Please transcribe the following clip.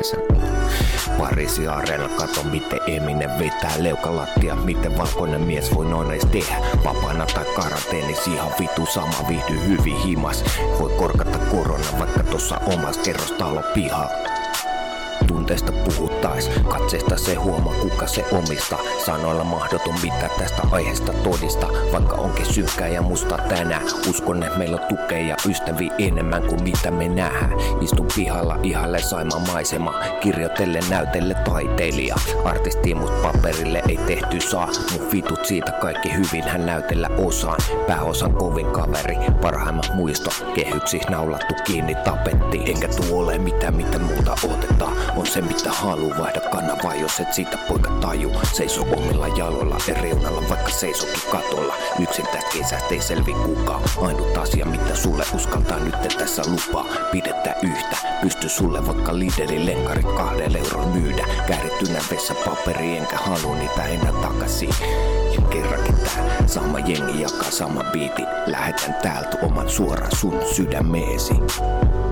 pääsen. Pariisi Areena, kato miten Eminem vetää leukalattia. Miten valkoinen mies voi noin edes tehdä. Vapaana tai karanteenis ihan vitu sama, viihdy hyvin himas. Voi korkata korona vaikka tossa omas kerrostalo pihalla. Tunteesta puhuttais, katseesta se huomaa kuka se omistaa. Sanoilla mahdoton mitä tästä aiheesta todista. Vaikka onkin synkkää ja musta tänään. Uskon että meillä on tukea ja ystäviä enemmän kuin mitä me nähdään. Istun pihalla ihalle Saimaan maisema. Kirjoitelle näytelle taiteilija. Artisti mut paperille ei tehty saa. Mun vitut siitä kaikki hyvin hän näytellä osaan. Pääosan kovin kaveri, parhaimmat muisto. Kehyksi naulattu kiinni tapettiin. Enkä tuu ole mitä muuta otetaan. On se mitä haluu, vaihda kanavaa, jos et siitä poika taju. Seiso omilla jaloilla ja reunalla, vaikka seisokin katolla. Yksin tästä kesästä ei selvi kukaan. Ainut asia mitä sulle uskaltaa nyt tässä lupaa. Pidettä yhtä, pysty sulle vaikka liderin lenkarit 2 euron myydä. Käärittynä vessapaperi enkä halua niitä enää takaisin. Ja kerrankin tää sama jengi jakaa sama biitin. Lähetän täältä oman suoraan sun sydämeesi.